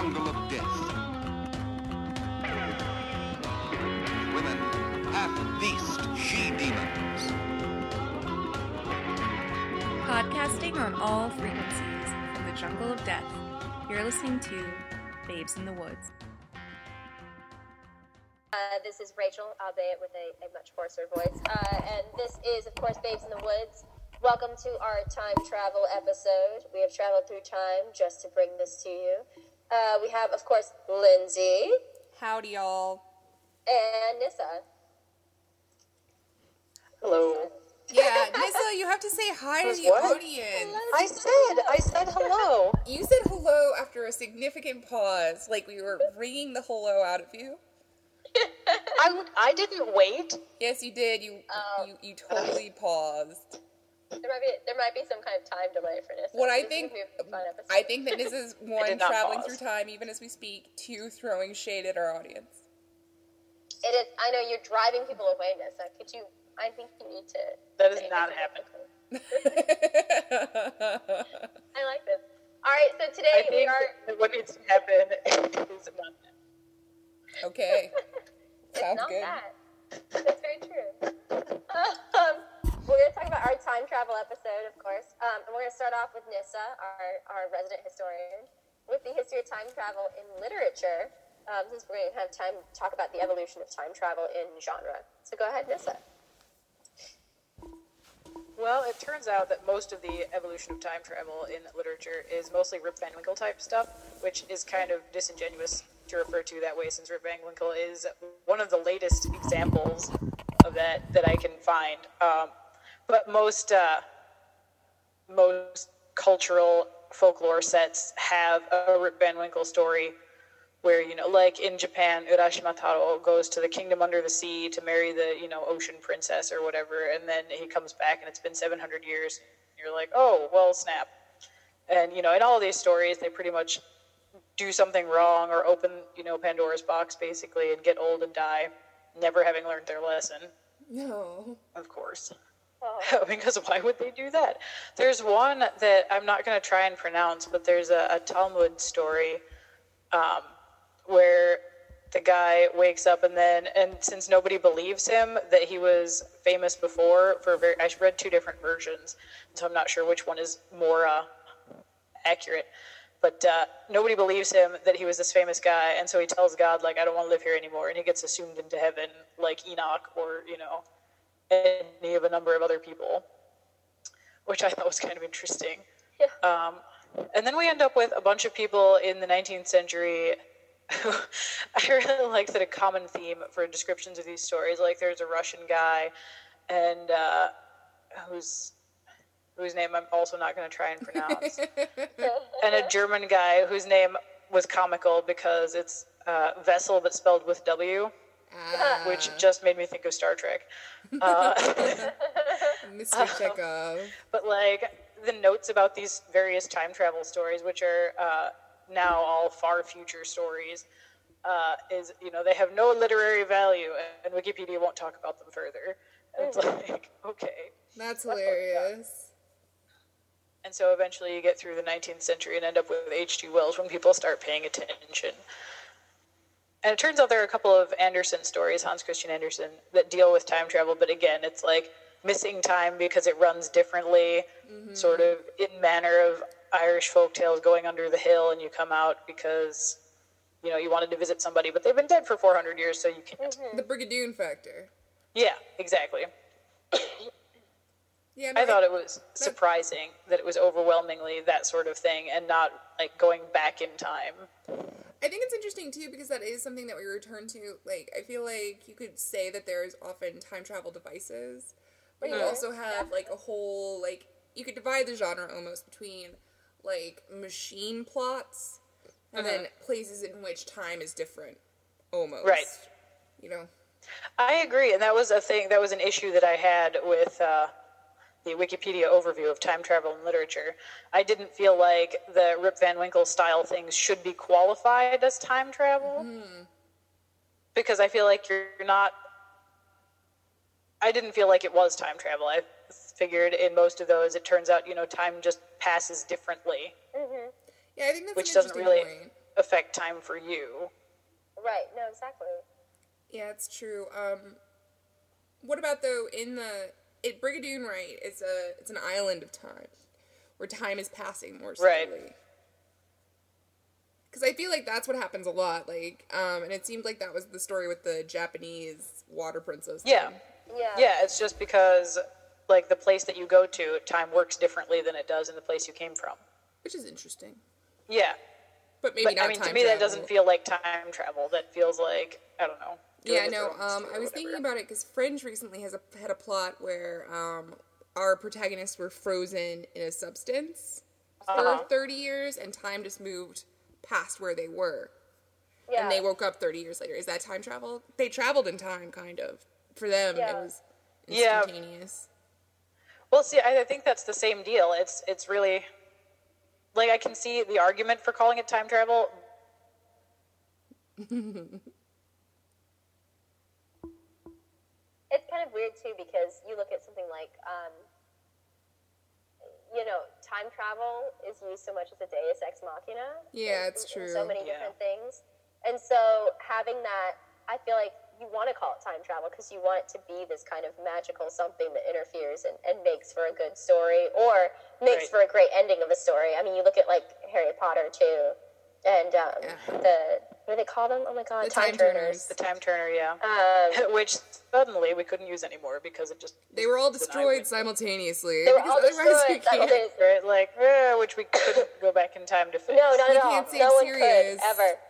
jungle of death. Women, half beast, she-demons. Podcasting on all frequencies from the jungle of death. You're listening to Babes in the Woods. This is Rachel, albeit with a much hoarser voice. And this is, of course, Babes in the Woods. Welcome to our time travel episode. We have traveled through time just to bring this to you. We have, of course, Lindsay. Howdy, y'all. And Nissa. Hello. Yeah, Nissa, you have to say hi to the audience. I said hello. You said hello after a significant pause, like we were wringing the hello out of you. I didn't wait. Yes, you did. You totally paused. There might be some kind of time delay for Nissa. What I think that Nissa's one, traveling through time even as we speak, two, throwing shade at our audience. It is. I know you're driving people away, Nissa. I think you need to. That does not happen. I like this. All right, so today we are. What needs to happen is not that. Okay. Sounds not good. That. That's very true. We're going to talk about our time travel episode, of course. And we're going to start off with Nissa, our resident historian, with the history of time travel in literature. Since we're going to have time to talk about the evolution of time travel in genre. So go ahead, Nissa. Well, it turns out that most of the evolution of time travel in literature is mostly Rip Van Winkle type stuff, which is kind of disingenuous to refer to that way, since Rip Van Winkle is one of the latest examples of that I can find. But most cultural folklore sets have a Rip Van Winkle story where, like in Japan, Urashima Taro goes to the kingdom under the sea to marry the, ocean princess or whatever, and then he comes back and it's been 700 years. And you're like, oh, well, snap. And, in all of these stories, they pretty much do something wrong or open, Pandora's box, basically, and get old and die, never having learned their lesson. No. Of course. Oh. Because why would they do that? There's one that I'm not going to try and pronounce, but there's a Talmud story where the guy wakes up and since nobody believes him that he was famous before, I read two different versions, so I'm not sure which one is more accurate. But nobody believes him that he was this famous guy, and so he tells God, like, I don't want to live here anymore, and he gets assumed into heaven, like Enoch or, any of a number of other people, which I thought was kind of interesting. Yeah. And then we end up with a bunch of people in the 19th century who I really like that a common theme for descriptions of these stories, like there's a Russian guy and whose name I'm also not going to try and pronounce, and a German guy whose name was comical because it's Vessel but spelled with W, which just made me think of Star Trek. Mr. Chekhov. But like the notes about these various time travel stories, which are now all far future stories, is they have no literary value, and Wikipedia won't talk about them further. And it's like, okay, that's hilarious. And so eventually you get through the 19th century and end up with H.G. Wells when people start paying attention. And it turns out there are a couple of Andersen stories, Hans Christian Andersen, that deal with time travel, but again, it's like missing time because it runs differently, sort of in manner of Irish folktales going under the hill, and you come out because, you wanted to visit somebody, but they've been dead for 400 years, so you can't. The Brigadoon factor. Yeah, exactly. Yeah, no, I thought it was surprising that it was overwhelmingly that sort of thing and not, like, going back in time. I think it's interesting, too, because that is something that we return to. Like, I feel like you could say that there's often time travel devices, but you also have, like, a whole, like, you could divide the genre almost between, like, machine plots and then places in which time is different, almost. Right. I agree, and that was a thing, that was an issue that I had with the Wikipedia overview of time travel in literature. I didn't feel like the Rip Van Winkle style things should be qualified as time travel, because I feel like you're not... I didn't feel like it was time travel. I figured in most of those, it turns out, time just passes differently. Yeah, I think that's which an doesn't interesting really point. affect time for you. Right. No, exactly. Yeah, it's true. What about though Brigadoon, right? It's an island of time, where time is passing more slowly. Right. Because I feel like that's what happens a lot. Like, and it seemed like that was the story with the Japanese water princess. Yeah. Yeah. Yeah, it's just because, like, the place that you go to, time works differently than it does in the place you came from. Which is interesting. Yeah. But maybe not I mean, time to me, travel. that doesn't feel like time travel. That feels like, I don't know. Yeah, no, I was thinking about it because Fringe recently had a plot where our protagonists were frozen in a substance for 30 years, and time just moved past where they were. Yeah. And they woke up 30 years later. Is that time travel? They traveled in time, kind of. For them, it was instantaneous. Well, see, I think that's the same deal. It's really, like, I can see the argument for calling it time travel. It's kind of weird too because you look at something like, time travel is used so much as a deus ex machina. Yeah, it's true. In so many different things. And so having that, I feel like you want to call it time travel because you want it to be this kind of magical something that interferes and makes for a good story or makes for a great ending of a story. I mean, you look at like Harry Potter too, and what do they call them? Oh my God, The Time Turners. The Time Turner, yeah. Which suddenly we couldn't use anymore because it just... They were all destroyed simultaneously. They were all destroyed. Right, like, which we couldn't go back in time to fix. No, not at all. can't say No one serious. could ever.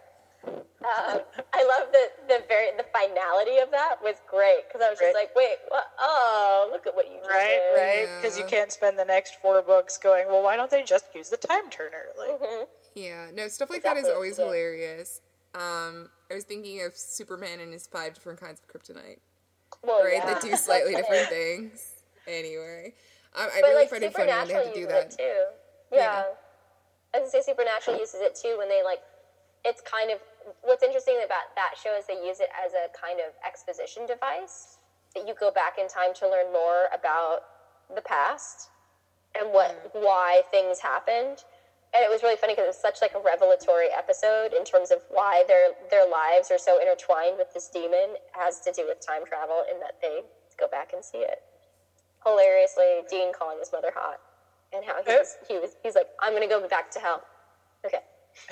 I love the finality of that was great because I was just like, wait, what? Oh, look at what you did. Right, because you can't spend the next 4 books going, well, why don't they just use the Time Turner? Like, Yeah, no, stuff like that is always hilarious. I was thinking of Superman and his 5 different kinds of kryptonite. Well, Right, yeah. that do slightly different things. Anyway, I But really like find it funny when they have to do Supernatural uses that. it too. Yeah. I was gonna say Supernatural uses it too when they like. It's kind of what's interesting about that show is they use it as a kind of exposition device that you go back in time to learn more about the past and why things happened. And it was really funny because it was such like a revelatory episode in terms of why their lives are so intertwined with this demon. It has to do with time travel in that they go back and see it. Hilariously, Dean calling his mother hot and how he's like, I'm gonna go back to hell. Okay.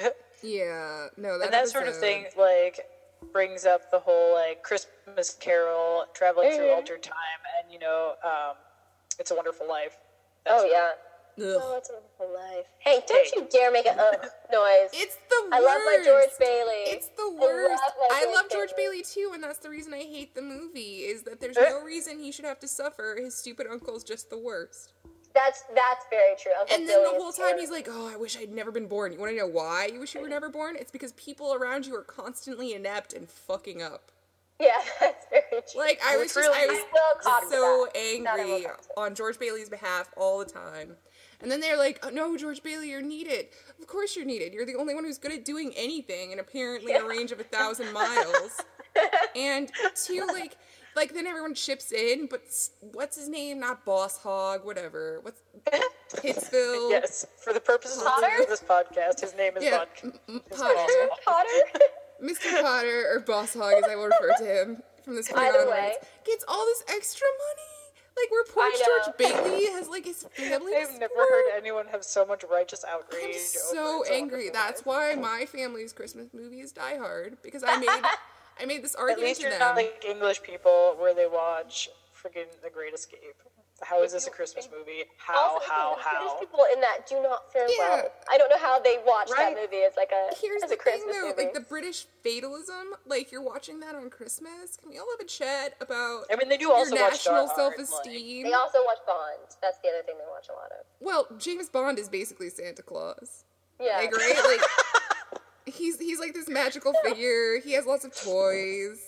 Yeah, no, and that sort of thing, like, brings up the whole, like, Christmas Carol, traveling through altered time, and, It's a Wonderful Life. That's yeah. Ugh. Oh, it's a wonderful life. Hey, don't you dare make a noise. It's the worst. I love my George Bailey. It's the worst. I love George Bailey. Bailey too, and that's the reason I hate the movie, is that there's no reason he should have to suffer. His stupid uncle's just the worst. That's very true. Uncle And then Billy the whole is time terrible. he's like, oh, I wish I'd never been born. You want to know why you wish you were never born? It's because people around you are constantly inept and fucking up. Yeah, that's very true. Like, I was will cop to so that. angry on George Bailey's behalf all the time. And then they're like, oh, no, George Bailey, you're needed. Of course you're needed. You're the only one who's good at doing anything in apparently a range of 1,000 miles. And two, like then everyone chips in, but what's his name? Not Boss Hog, whatever. What's Pittsville? Yes, for the purposes of this podcast, his name is Potter. Potter? Mr. Potter, or Boss Hog, as I will refer to him from this point Either onwards, way. gets all this extra money. Like, where poor I know. George Bailey has, like, his family to I've never support. heard anyone have so much righteous outrage. I'm over so It's a angry. Wonderful That's Life. why my family's Christmas movie is Die Hard, because I made this At argument least to you're them. not like English people where they watch friggin' The Great Escape. How is this a Christmas movie? How? British people in that do not fare Yeah. well. I don't know how they watch Right. that movie as like Here's as the a Christmas thing, though, movie. like the British fatalism. Like, you're watching that on Christmas. Can we all have a chat about I mean, they do also your watch national Die Hard, self-esteem? They also watch Bond. That's the other thing they watch a lot of. Well, James Bond is basically Santa Claus. Yeah. Like, right? Like, he's like this magical figure. He has lots of toys.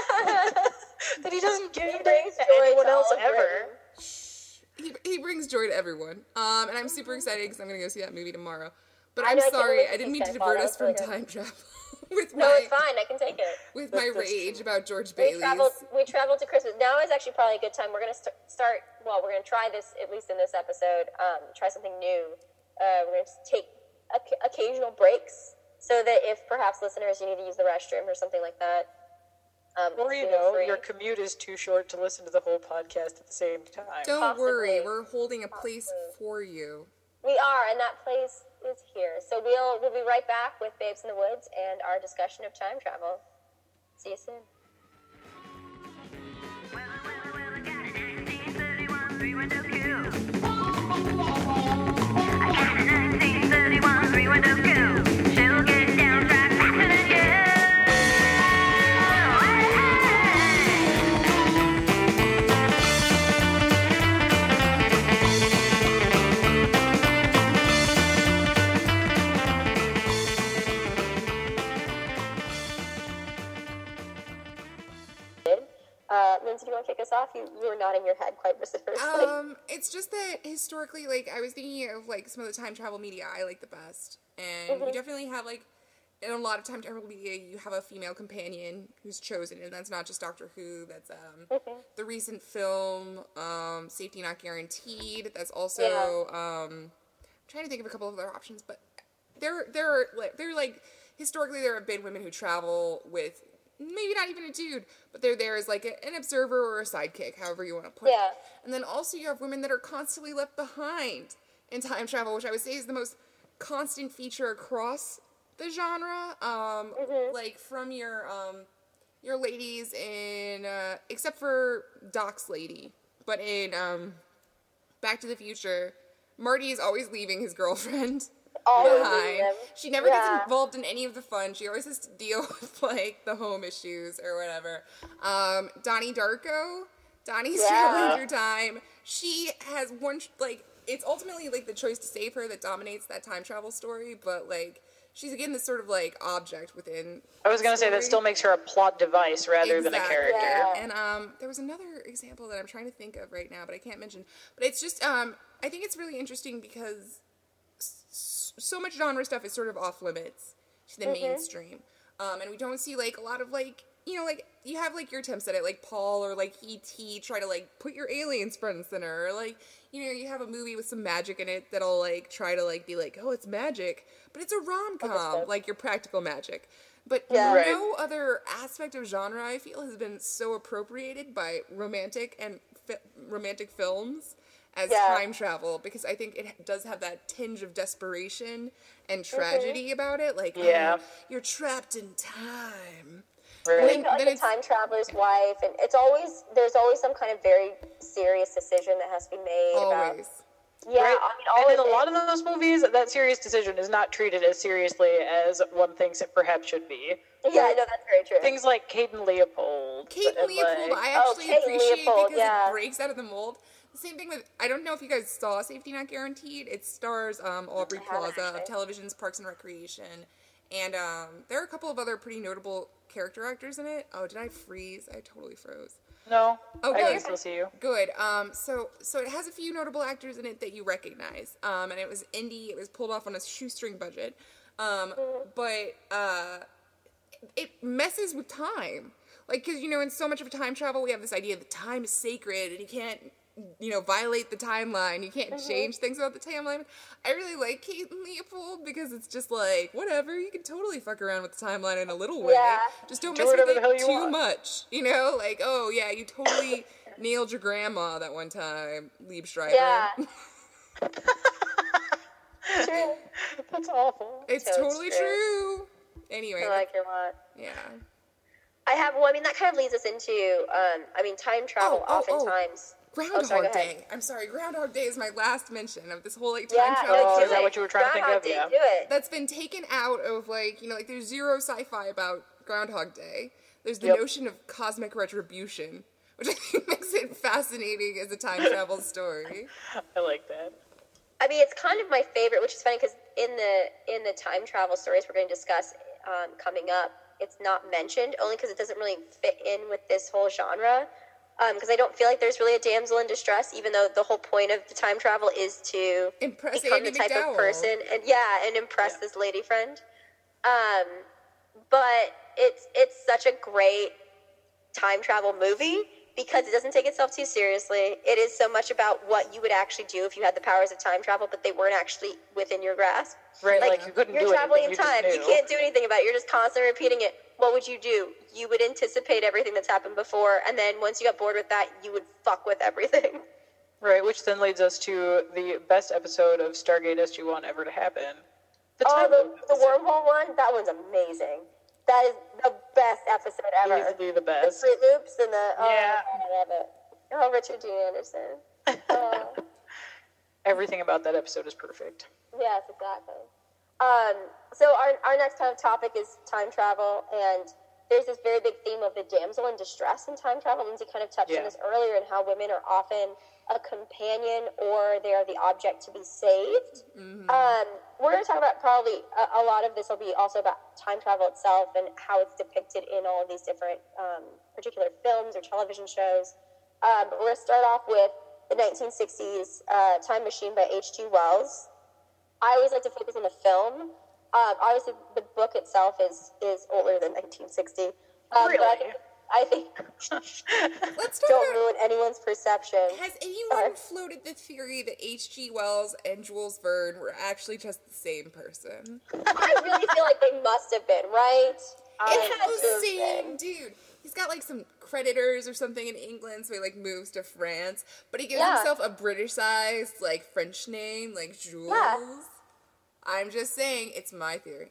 that he doesn't give to brings joy anyone to else all of ever. He brings joy to everyone. And I'm super excited because I'm going to go see that movie tomorrow. But I I'm know, I can't sorry, wait to I didn't see mean to Skyfall. divert That us was from really good. time travel with No, my it's fine. I can take it. with my That's rage true. about George We Bailey's. traveled to Christmas. Now is actually probably a good time. We're going to start. Well, we're going to try this at least in this episode. Try something new. We're going to take occasional breaks so that if perhaps listeners, you need to use the restroom or something like that. Or, your commute is too short to listen to the whole podcast at the same time. Don't worry, we're holding a place for you. We are, and that place is here. So we'll be right back with Babes in the Woods and our discussion of time travel. See you soon. Lindsay, do you want to kick us off? You were nodding your head quite vociferously. It's just that historically, like, I was thinking of, like, some of the time travel media I like the best. And you definitely have, like, in a lot of time travel media, you have a female companion who's chosen, and that's not just Doctor Who, that's, the recent film, Safety Not Guaranteed, that's also, I'm trying to think of a couple of other options, but they're like, historically there have been women who travel with maybe not even a dude, but they're there as like an observer or a sidekick, however you want to put it. And then also you have women that are constantly left behind in time travel, which I would say is the most constant feature across the genre. Like from your ladies in, except for Doc's lady, but in Back to the Future, Marty is always leaving his girlfriend behind. She never gets involved in any of the fun. She always has to deal with, like, the home issues or whatever. Donnie Darko. Donnie's traveling through time. She has one, like, it's ultimately, like, the choice to save her that dominates that time travel story, but, like, she's, again, this sort of, like, object within I was going to say, that still makes her a plot device rather than a character. And there was another example that I'm trying to think of right now, but I can't mention. But it's just, I think it's really interesting because so much genre stuff is sort of off limits to the mainstream. And we don't see, like, a lot of, like, you know, like, you have, like, your attempts at it, like Paul or, like, E.T. try to, like, put your aliens front and center. Or, like, you know, you have a movie with some magic in it that'll, like, try to, like, be like, oh, it's magic. But it's a rom-com, like your Practical Magic. But no other aspect of genre, I feel, has been so appropriated by romantic films as time travel, because I think it does have that tinge of desperation and tragedy about it. Like, you're trapped in time. Right. You like the time traveler's wife, and there's always some kind of very serious decision that has to be made. Always. Yeah, right. I mean, and in a lot of those movies, that serious decision is not treated as seriously as one thinks it perhaps should be. Yeah, I know, that's very true. Things like Kate and Leopold. I actually appreciate because it breaks out of the mold. The same thing with, I don't know if you guys saw Safety Not Guaranteed. It stars Aubrey Plaza of television's Parks and Recreation. And there are a couple of other pretty notable character actors in it. Oh, did I freeze? I totally froze. No, I can still see you. Good. So it has a few notable actors in it that you recognize. And it was indie. It was pulled off on a shoestring budget. But it messes with time. Like, because, you know, in so much of time travel, we have this idea that time is sacred and you can't, you know, violate the timeline. You can't change things about the timeline. I really like Kate and Leopold because it's just like, whatever, you can totally fuck around with the timeline in a little way. Yeah. Just don't mess with it too much. You know, like, oh, yeah, you totally nailed your grandma that one time, Liebstreiber. Yeah. True. That's awful. It's totally true. Anyway. I like your lot. Yeah. I have, that kind of leads us into, time travel oftentimes. Groundhog Day. I'm sorry, Groundhog Day is my last mention of this whole, like, time travel. Is that what you were trying to think of? Yeah. Do it. That's been taken out of, like, you know, like, there's zero sci-fi about Groundhog Day. There's the notion of cosmic retribution, which I think makes it fascinating as a time travel story. I like that. I mean, it's kind of my favorite, which is funny because in the time travel stories we're going to discuss coming up, it's not mentioned, only because it doesn't really fit in with this whole genre. Because I don't feel like there's really a damsel in distress, even though the whole point of the time travel is to impress become Andy the type McDowell. of person, and impress this lady friend. But it's such a great time travel movie, because it doesn't take itself too seriously. It is so much about what you would actually do if you had the powers of time travel, but they weren't actually within your grasp. Right, like you couldn't do You're traveling in anything, time. You can't do anything about it. You're just constantly repeating it. What would you do? You would anticipate everything that's happened before, and then once you got bored with that, you would fuck with everything. Right, which then leads us to the best episode of Stargate SG-1 ever to happen. The wormhole one? That one's amazing. That is the best episode ever. Easily the best. The Fruit Loops and the... Oh, yeah. I love it. Oh, Richard Dean Anderson. Everything about that episode is perfect. Yes, exactly. So our next kind of topic is time travel, and there's this very big theme of the damsel in distress in time travel. Lindsay kind of touched on this earlier, and how women are often a companion or they are the object to be saved. Mm-hmm. We're going to talk about probably a lot of this will be also about time travel itself and how it's depicted in all of these different particular films or television shows. But we're going to start off with the 1960s Time Machine by H.G. Wells. I always like to focus on the film. Obviously, the book itself is older than 1960. Really? But I think Let's don't ruin anyone's perception. Has anyone floated the theory that H.G. Wells and Jules Verne were actually just the same person? I really feel like they must have been, right? It's the same dude. He's got like some creditors or something in England, so he like moves to France. But he gives himself a British-sized like French name, like Jules. Yeah. I'm just saying, it's my theory.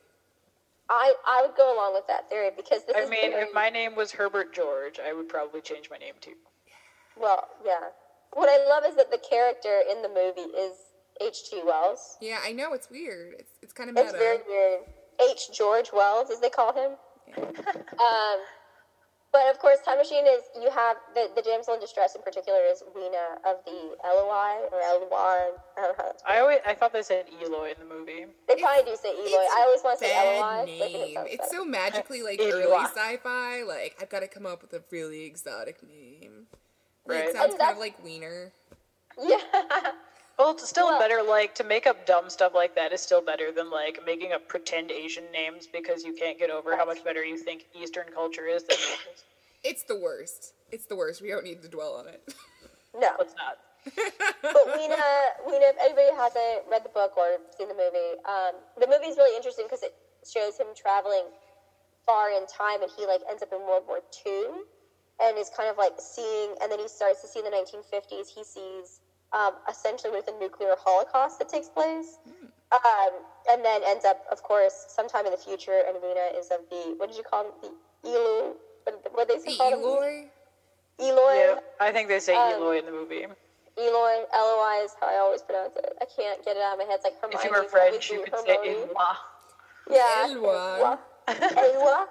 I would go along with that theory because this if my name was Herbert George, I would probably change my name too. Well, yeah. What I love is that the character in the movie is H.G. Wells. Yeah, I know, it's weird. It's kind of meta. It's very weird. H. George Wells, as they call him. Yeah. But of course, Time Machine is, you have the damsel in distress in particular is Weena of the Eloi or Eloi. I don't know how that's pronounced. I thought they said Eloy in the movie. They probably do say Eloy. I always want to say Eloi. Name. It's so magically like early sci-fi. Like I've got to come up with a really exotic name. Right. It sounds kind of like Wiener. Yeah. Well, it's still better, like, to make up dumb stuff like that is still better than, like, making up pretend Asian names because you can't get over how much better you think Eastern culture is than yours. It's the worst. It's the worst. We don't need to dwell on it. No. Let's not. But Weena, if anybody hasn't read the book or seen the movie is really interesting because it shows him traveling far in time, and he, like, ends up in World War II and is kind of, like, seeing, and then he starts to see in the 1950s, he sees... essentially with a nuclear holocaust that takes place. And then ends up, of course, sometime in the future, and Weena is of the, what did you call them? The Elu? What did they call them? Eloy? Eloy? Yeah, I think they say Eloy in the movie. Eloy, L-O-I is how I always pronounce it. I can't get it out of my head. It's like Hermione. If you were French, you could say Eloi. Yeah. Eloi. Eloi.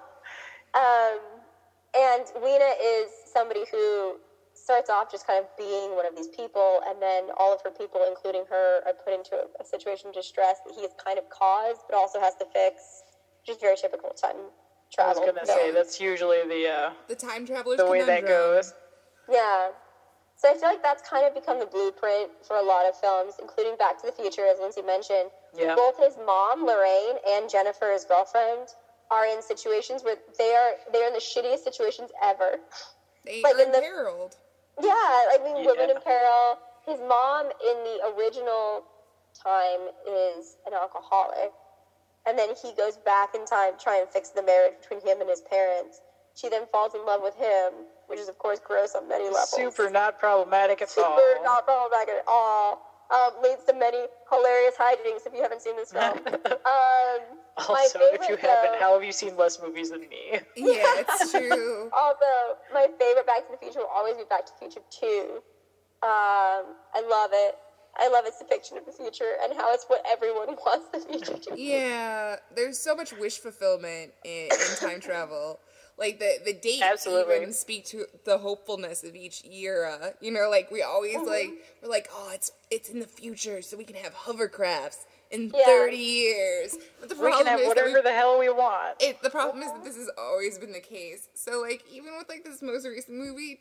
And Weena is somebody who starts off just kind of being one of these people, and then all of her people, including her, are put into a situation of distress that he has kind of caused, but also has to fix, which is very typical time travel. I was going to say, that's usually the time traveler's the way that goes. Yeah. So I feel like that's kind of become the blueprint for a lot of films, including Back to the Future, as Lindsay mentioned. Yeah. Both his mom, Lorraine, and Jennifer, his girlfriend, are in situations where they're in the shittiest situations ever. They are imperiled. Yeah, I mean, women in peril. His mom in the original time is an alcoholic, and then he goes back in time to try and fix the marriage between him and his parents. She then falls in love with him, which is, of course, gross on many levels. Super not problematic at all. Super not problematic at all. Leads to many hilarious hijinks if you haven't seen this film. Also, if you haven't, how have you seen less movies than me? Yeah, it's true. Although, my favorite Back to the Future will always be Back to the Future 2. I love it. I love its depiction of the future and how it's what everyone wants the future to be. Yeah, there's so much wish fulfillment in time travel. Like, the dates even speak to the hopefulness of each era. You know, like, we always, we're like, oh, it's in the future, so we can have hovercrafts in 30 years. But the problem we can have whatever the hell we want. The problem is that this has always been the case. So, like, even with, like, this most recent movie,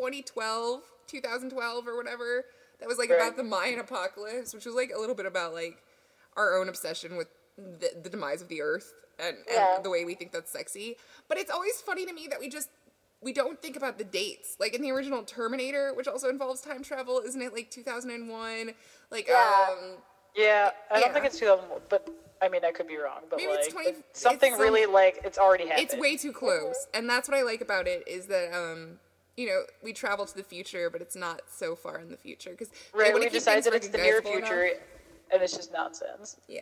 2012 or whatever, that was, like, about the Mayan apocalypse, which was, like, a little bit about, like, our own obsession with the demise of the Earth. And the way we think that's sexy. But it's always funny to me that we just we don't think about the dates. Like in the original Terminator, which also involves time travel, isn't it like 2001? Like, Yeah, I don't Yeah. think it's 2001, but I mean, I could be wrong. But Maybe like, it's 20 something it's really like it's already happened. it's way too close. And that's what I like about it is that, we travel to the future, but it's not so far in the future. Because right. We decide that it's the near future, and it's just nonsense. Yeah.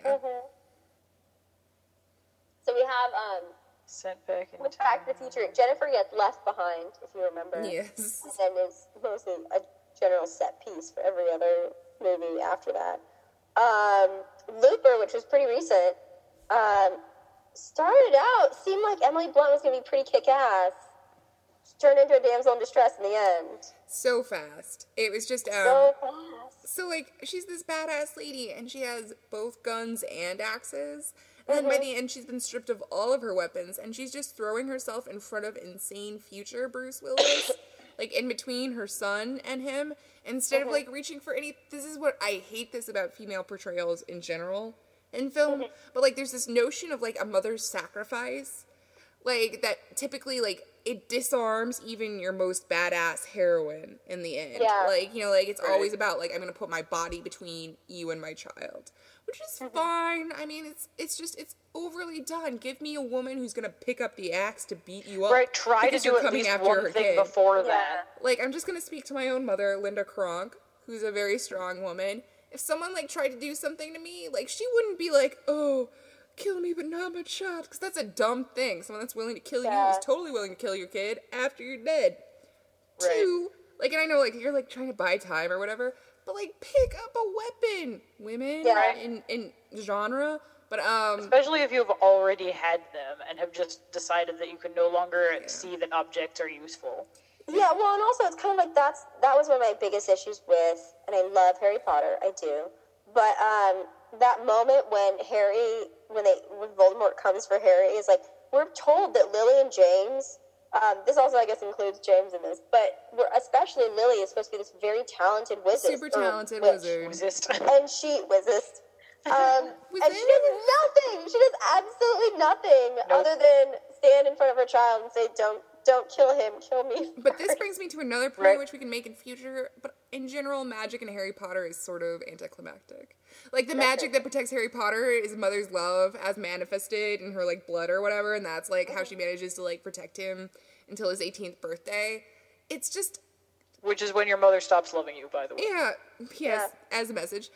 So we have Sent back in with Back to the Future, Jennifer gets left behind, if you remember. Yes. And is mostly a general set piece for every other movie after that. Looper, which was pretty recent, started out, seemed like Emily Blunt was going to be pretty kick-ass. She turned into a damsel in distress in the end. So fast. It was just, So fast. So, like, she's this badass lady, and she has both guns and axes. And then by the end, she's been stripped of all of her weapons, and she's just throwing herself in front of insane future Bruce Willis, like, in between her son and him, instead of, like, reaching for any... This is what I hate this about female portrayals in general in film, but, like, there's this notion of, like, a mother's sacrifice, like, that typically, like, it disarms even your most badass heroine in the end. Yeah. Like, like, it's always about, like, I'm gonna put my body between you and my child. Which is fine. I mean, it's overly done. Give me a woman who's gonna pick up the axe to beat you up. Right, try to because do you're at coming least after one her thing kid. before that. Like, I'm just gonna speak to my own mother, Linda Kronk, who's a very strong woman. If someone, like, tried to do something to me, like, she wouldn't be like, oh, kill me but not my child, because that's a dumb thing. Someone that's willing to kill you is totally willing to kill your kid after you're dead. Right. Two, like, and I know, like, you're, like, trying to buy time or whatever, but, like, pick up a weapon, women, in genre. But, Especially if you've already had them and have just decided that you can no longer see that objects are useful. Yeah, well, and also it's kind of like that was one of my biggest issues with, and I love Harry Potter, I do, but that moment when Voldemort comes for Harry is like, we're told that Lily and James, this also I guess includes James in this, but especially Lily is supposed to be this very talented wizard. super talented wizard. And she and she does nothing. She does absolutely nothing other than stand in front of her child and say, "Don't kill him, kill me." But this brings me to another point which we can make in future. But in general, magic in Harry Potter is sort of anticlimactic. Like the magic that protects Harry Potter is mother's love as manifested in her like blood or whatever, and that's like how she manages to like protect him until his 18th birthday. It's just, which is when your mother stops loving you, by the way. Yeah. As a message.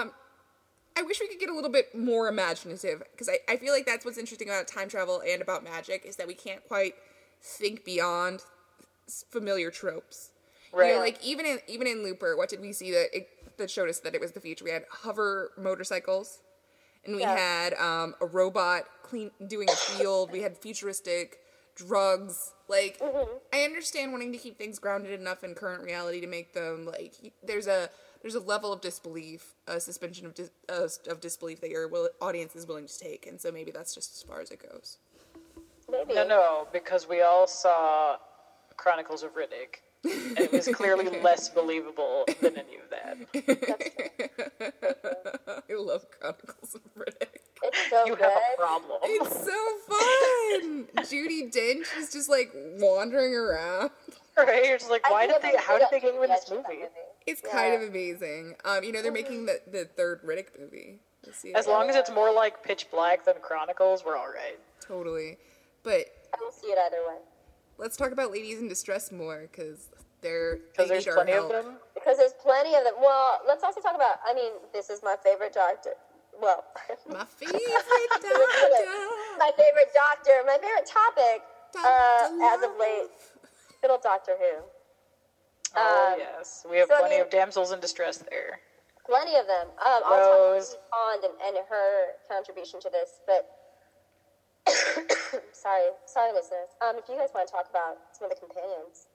I wish we could get a little bit more imaginative, because I feel like that's what's interesting about time travel and about magic, is that we can't quite think beyond familiar tropes. Right. You know, like even in Looper, what did we see that showed us that it was the future? We had hover motorcycles, and we had a robot doing a field. We had futuristic drugs. Like, I understand wanting to keep things grounded enough in current reality to make them like there's a level of disbelief, a suspension of disbelief that your audience is willing to take, and so maybe that's just as far as it goes. Maybe. No, because we all saw Chronicles of Riddick, and it was clearly less believable than any of that. I love Chronicles of Riddick. It's so You good. have a problem. It's so fun. Judi Dench is just like wandering around. Right? You're just like, how did they get you in this movie? It's kind of amazing. They're making the third Riddick movie. As long as it's more like Pitch Black than Chronicles, we're all right. Totally. But I will see it either way. let's talk about Ladies in Distress more, because there's plenty of them. Because there's plenty of them. Well, let's also talk about, this is my favorite doctor. Well, my favorite doctor. my favorite doctor. My favorite topic as of late. Good old Doctor Who. Oh, yes. We have plenty of damsels in distress there. Plenty of them. I'll talk about Pond and her contribution to this, but sorry, listeners. If you guys want to talk about some of the companions.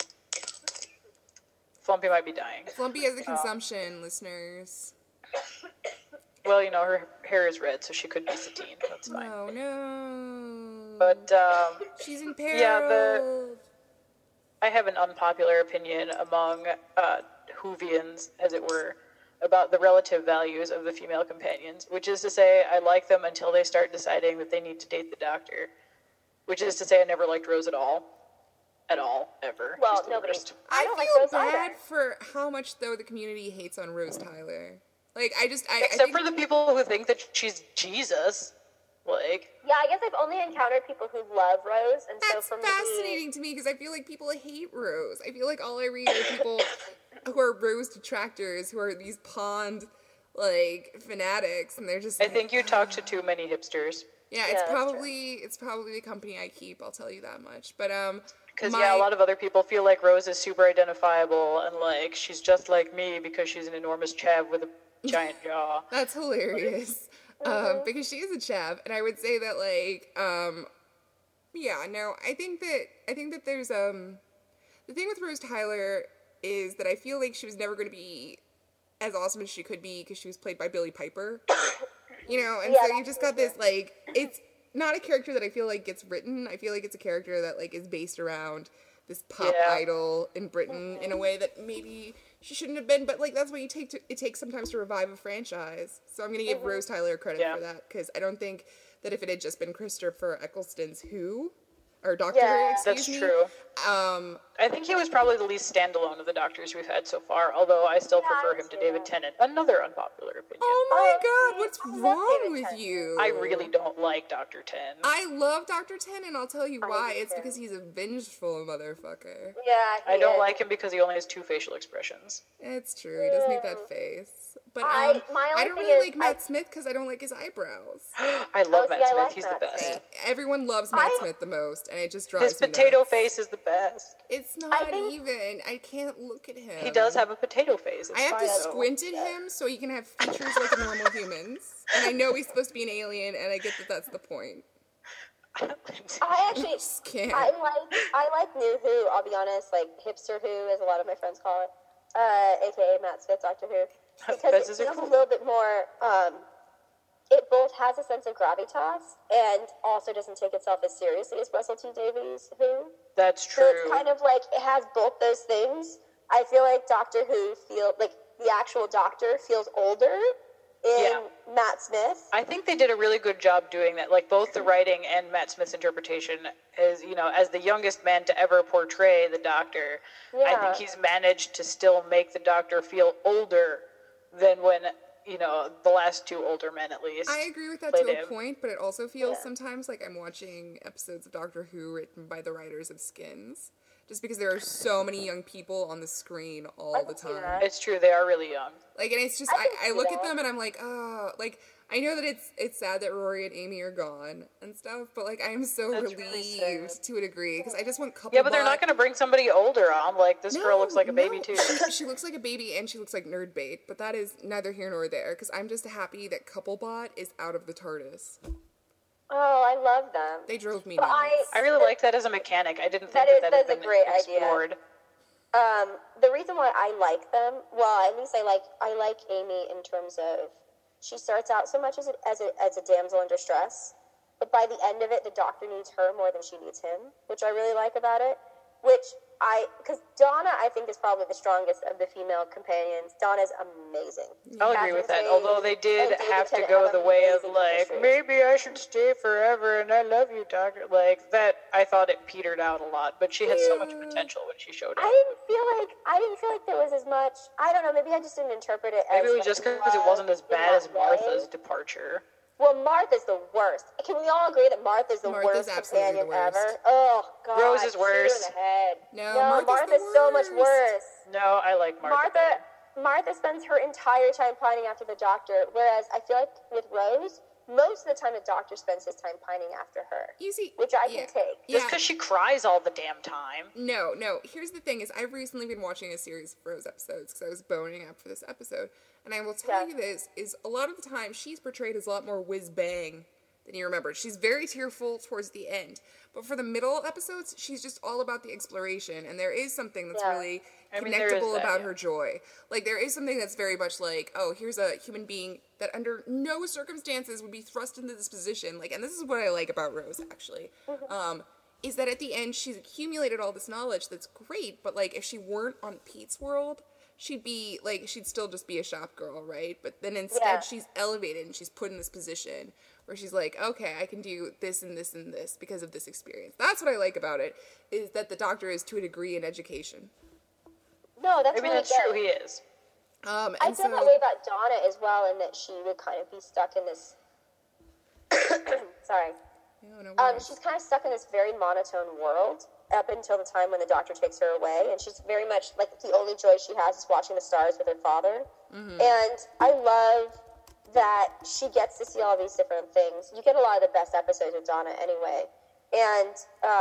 Flumpy might be dying. Flumpy has the consumption, listeners. Well, her hair is red, so she could be Satine. That's fine. Oh, no. But, she's in peril. Yeah, I have an unpopular opinion among Whovians, as it were, about the relative values of the female companions, which is to say I like them until they start deciding that they need to date the Doctor, which is to say I never liked Rose at all. at all, ever. Well, She's the nobody. worst. I don't like feel Rose bad either. for how much though the community hates on Rose Tyler. Like I Except think, for the people who think that she's Jesus. Like, Yeah, I guess I've only encountered people who love Rose, and so that's for me, fascinating to me because I feel like people hate Rose. I feel like all I read are people who are Rose detractors, who are these pond like fanatics, and they're just. I like, think you talk to too many hipsters. Yeah, Yeah, it's that's probably the company I keep. I'll tell you that much. But Because, yeah, a lot of other people feel like Rose is super identifiable and, like, she's just like me because she's an enormous chav with a giant jaw. That's hilarious. Because she is a chav, and I would say that like, yeah, no, I think that there's the thing with Rose Tyler is that I feel like she was never going to be as awesome as she could be because she was played by Billie Piper, you know, and Yeah, so you just got this like, it's not a character that I feel like gets written. I feel like it's a character that like is based around this pop idol in Britain in a way that maybe she shouldn't have been, but like that's what it takes sometimes to revive a franchise. So I'm gonna give Rose Tyler credit for that because I don't think that if it had just been Christopher Eccleston's Who or Doctor, That's true. I think he was probably the least standalone of the Doctors we've had so far, although I still prefer him to David Tennant. Another unpopular opinion. Oh my God, what's I love wrong David with Tennant. you? I really don't like Dr. Ten. I love Dr. Ten, and I'll tell you why. do It's too. because he's a vengeful motherfucker. yeah, I don't like him because he only has 2 facial expressions. It's true. He doesn't make that face. But my only I don't thing really is like Matt Smith because I don't like his eyebrows. I love see, Matt I Smith. like He's Matt the best. Smith. Everyone loves Matt Smith the most, and it just drives His me potato nuts. face is the best. It's not think- even. I can't look at him. He does have a potato face. It's I have to fine, though. squint at him so he can have features like a normal human's. And I know he's supposed to be an alien, and I get that that's the point. I actually, Just can't. I like New Who. I'll be honest, like hipster Who, as a lot of my friends call it, aka Matt Smith, Doctor Who, because it Those are feels cool. a little bit more. It both has a sense of gravitas and also doesn't take itself as seriously as Russell T Davies Who. That's So true. it's kind of like it has both those things. I feel like Doctor Who like the actual Doctor feels older in Matt Smith. I think they did a really good job doing that. Like both the writing and Matt Smith's interpretation as, you know, as the youngest man to ever portray the Doctor. I Yeah. think he's managed to still make the Doctor feel older than when, you know, the last 2 older men at least. I agree with that played to a him. point, but it also feels sometimes like I'm watching episodes of Doctor Who written by the writers of Skins. Just because there are so many young people on the screen all the can see time. that. It's true, they are really young. Like, and it's just, I can I see look that. at them and I'm like, oh, like, I know that it's sad that Rory and Amy are gone and stuff, but like, I am so That's really relieved sad. to a degree, because I just want couple Yeah, but they're not going to bring somebody older on. Like, this girl looks like a baby, too. She looks like a baby and she looks like nerd bait, but that is neither here nor there, because I'm just happy that Couplebot is out of the TARDIS. Oh, I love them. They drove me But nuts. I really liked that as a mechanic. I didn't think That is- that that's a had been great idea. explored. The reason why I like them, well, at least I like Amy in terms of she starts out so much as a damsel in distress, but by the end of it, the Doctor needs her more than she needs him, which I really like about it. Because Donna, I think, is probably the strongest of the female companions. Donna's amazing. I'll agree with that. Catherine Although they Tate did and David have to Tennant go have the way of, amazing like, chemistry. maybe I should stay forever and I love you, Doctor. Like, that, I thought it petered out a lot, but she had so much potential when she showed up. I didn't feel like there was as much. I don't know. Maybe I just didn't interpret it as. Maybe it was just because it wasn't as bad as in that way. Martha's departure. Well, Martha's the worst. Can we all agree that Martha's the Martha's worst absolutely companion the worst. ever? Oh, God. Rose is shoot worse. In the head. No, Martha's the so much worst. worse. No, I like Martha. Martha spends her entire time pining after the Doctor, whereas I feel like with Rose, most of the time the Doctor spends his time pining after her, You see, which I can take. Yeah. Just because she cries all the damn time. No. Here's the thing: is I've recently been watching a series of Rose episodes because I was boning up for this episode, and I will tell you this: is a lot of the time she's portrayed as a lot more whiz bang than you remember. She's very tearful towards the end, but for the middle episodes, she's just all about the exploration, and there is something that's really I mean, there is connectable that, about yeah. her joy. Like there is something that's very much like, oh, here's a human being that under no circumstances would be thrust into this position. Like, and this is what I like about Rose actually. Is that at the end she's accumulated all this knowledge that's great, but like if she weren't on Pete's world, she'd be, like, she'd still just be a shop girl, right? But then instead she's elevated and she's put in this position where she's like, okay, I can do this and this and this because of this experience. That's what I like about it, is that the Doctor is to a degree in education. No, that's really that's good. true, he is. I feel that way about Donna as well, in that she would kind of be stuck in this... Sorry. She's kind of stuck in this very monotone world up until the time when the Doctor takes her away, and she's very much, like, the only joy she has is watching the stars with her father. Mm-hmm. And I love that she gets to see all these different things. You get a lot of the best episodes with Donna anyway. And